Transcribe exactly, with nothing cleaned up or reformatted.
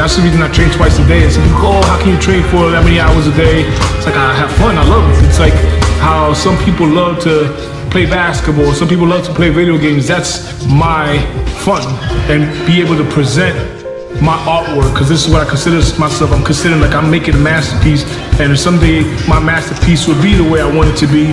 That's the reason I train twice a day. And some people go, oh, how can you train for that many hours a day? It's like, I have fun, I love it. It's like how some people love to play basketball, some people love to play video games. That's my fun, and be able to present my artwork, because this is what I consider myself. I'm considering like I'm making a masterpiece, and if someday my masterpiece will be the way I want it to be.